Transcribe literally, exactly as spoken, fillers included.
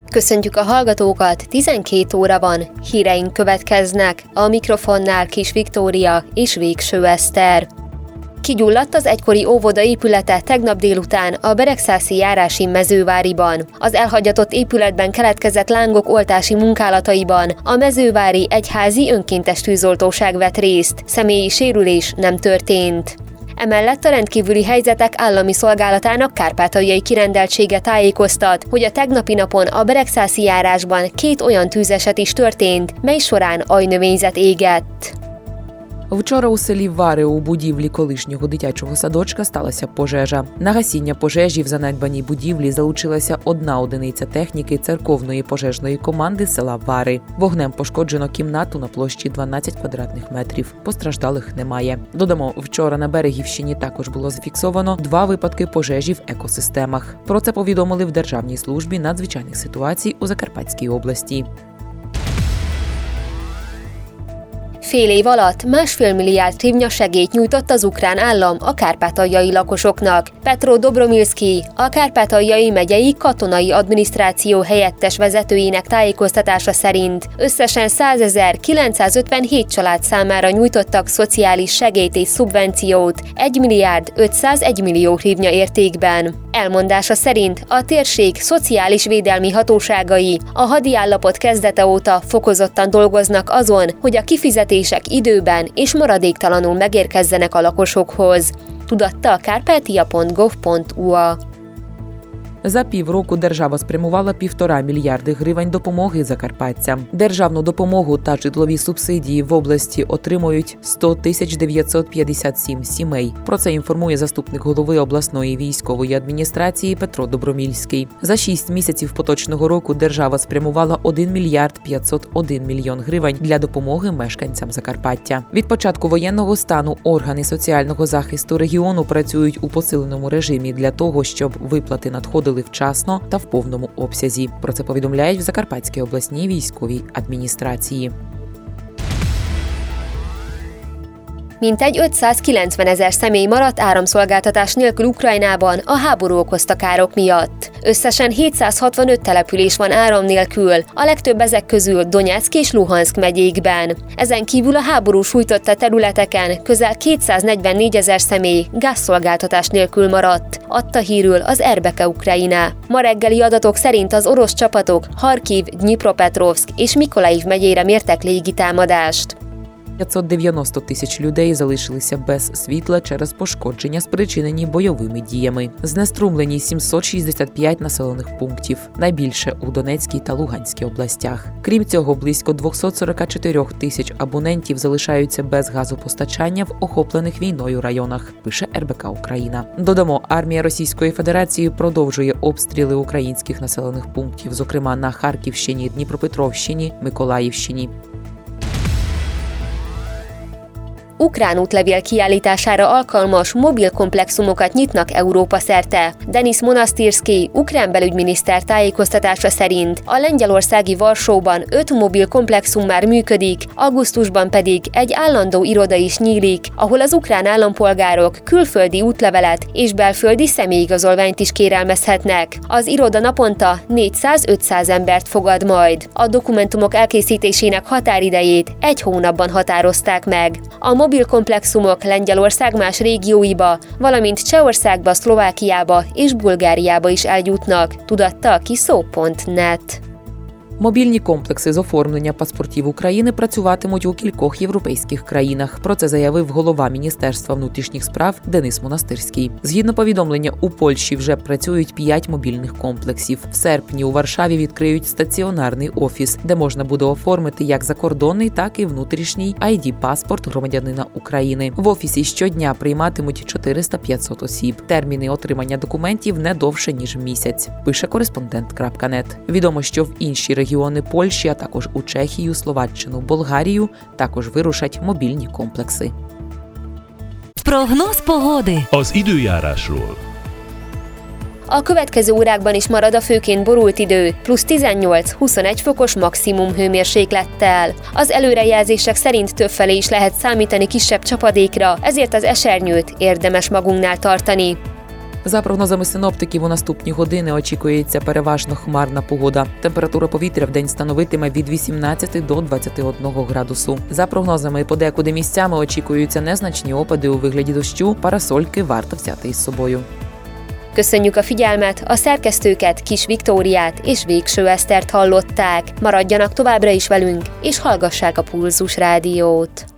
Köszöntjük a hallgatókat, tizenkét óra van, híreink következnek, a mikrofonnál Kis Viktória és Végső Eszter. Kigyulladt az egykori óvoda épülete tegnap délután a Beregszászi járási Mezőváriban. Az elhagyatott épületben keletkezett lángok oltási munkálataiban a mezővári egyházi önkéntes tűzoltóság vett részt, személyi sérülés nem történt. Emellett a rendkívüli helyzetek állami szolgálatának kárpátaljai kirendeltsége tájékoztat, hogy a tegnapi napon a Beregszászi járásban két olyan tűzeset is történt, mely során ajnövényzet égett. Вчора у селі Вари у будівлі колишнього дитячого садочка сталася пожежа. На гасіння пожежі в занедбаній будівлі залучилася одна одиниця техніки церковної пожежної команди села Вари. Вогнем пошкоджено кімнату на площі дванадцять квадратних метрів. Постраждалих немає. Додамо, вчора на Берегівщині також було зафіксовано два випадки пожежі в екосистемах. Про це повідомили в Державній службі надзвичайних ситуацій у Закарпатській області. Fél év alatt másfél milliárd hrivnya segélyt nyújtott az ukrán állam a kárpátaljai lakosoknak. Petro Dobromilszky, a Kárpátaljai megyei katonai adminisztráció helyettes vezetőjének tájékoztatása szerint összesen százezer-kilencszázötvenhét család számára nyújtottak szociális segélyt és szubvenciót egy milliárd ötszázegy millió hrivnya értékben. Elmondása szerint a térség szociális védelmi hatóságai a hadiállapot kezdete óta fokozottan dolgoznak azon, hogy a kifizetések időben és maradéktalanul megérkezzenek a lakosokhoz. Tudatta a kárpátia pont gov pont u a. За півроку держава спрямувала півтора мільярди гривень допомоги закарпатцям. Державну допомогу та житлові субсидії в області отримують сто тисяч дев'ятсот п'ятдесят сім сімей. Про це інформує заступник голови обласної військової адміністрації Петро Добромільський. За шість місяців поточного року держава спрямувала один мільярд п'ятсот один мільйон гривень для допомоги мешканцям Закарпаття. Від початку воєнного стану органи соціального захисту регіону працюють у посиленому режимі для того, щоб виплати надходили вчасно та в повному обсязі. Про це повідомляють в Закарпатській обласній військовій адміністрації. Mintegy ötszázkilencvenezer személy maradt áramszolgáltatás nélkül Ukrajnában a háború okozta károk miatt. Összesen hétszázhatvanöt település van áram nélkül, a legtöbb ezek közül Donyeck és Luhanszk megyékben. Ezen kívül a háború sújtotta területeken közel kétszáznegyvennégyezer személy gázszolgáltatás nélkül maradt, adta hírül az er bé ká Ukrajina. Ma reggeli adatok szerint az orosz csapatok Harkiv, Dnyipropetrovszk és Mikolaiv megyére mértek légitámadást. п'ятсот дев'яносто тисяч людей залишилися без світла через пошкодження, спричинені бойовими діями. Знеструмлені сімсот шістдесят п'ять населених пунктів, найбільше у Донецькій та Луганській областях. Крім цього, близько двісті сорок чотири тисяч абонентів залишаються без газопостачання в охоплених війною районах, пише ер бэ ка Україна. Додамо, армія Російської Федерації продовжує обстріли українських населених пунктів, зокрема на Харківщині, Дніпропетровщині, Миколаївщині. Ukrán útlevél kiállítására alkalmas mobil komplexumokat nyitnak Európa szerte. Denis Monasztirszky, ukrán belügyminiszter tájékoztatása szerint a lengyelországi Varsóban öt mobil komplexum már működik, augusztusban pedig egy állandó iroda is nyílik, ahol az ukrán állampolgárok külföldi útlevelet és belföldi személyigazolványt is kérelmezhetnek. Az iroda naponta négyszáz-ötszáz embert fogad majd. A dokumentumok elkészítésének határidejét egy hónapban határozták meg. A mobil komplexumok Lengyelország más régióiba, valamint Csehországba, Szlovákiába és Bulgáriába is eljutnak, tudatta a kiszó pont net. Мобільні комплекси з оформлення паспортів України працюватимуть у кількох європейських країнах. Про це заявив голова Міністерства внутрішніх справ Денис Монастирський. Згідно повідомлення, у Польщі вже працюють п'ять мобільних комплексів. В серпні у Варшаві відкриють стаціонарний офіс, де можна буде оформити як закордонний, так і внутрішній ай ді-паспорт громадянина України. В офісі щодня прийматимуть чотириста-п'ятсот осіб. Терміни отримання документів не довше, ніж місяць, пише кореспондент крапка нет. Відомо, що в інші регіони Регіони Польщі, а також у Чехію, Словаччину, Болгарію також вирушать мобільні комплекси. Прогноз pogody. Az időjárásról. A következő órákban is marad a főként borult idő, plusz tizennyolc-huszonegy fokos maximum hőmérséklettel. Az előrejelzések szerint többfelé is lehet számítani kisebb csapadékra, ezért az esernyőt érdemes magunknál tartani. За прогнозами синоптиків, у наступні години очікується переважно хмарна погода. Температура повітря в день становитиме від вісімнадцяти до двадцяти одного градусу. За прогнозами, подекуди місцями очікуються незначні опади у вигляді дощу, парасольки варто взяти із собою. Köszönjük a figyelmet, a szerkesztőket, Kis Viktóriát és Végső Esztert hallották. Maradjanak továbbra is velünk, és hallgassák a Pulzus Rádiót.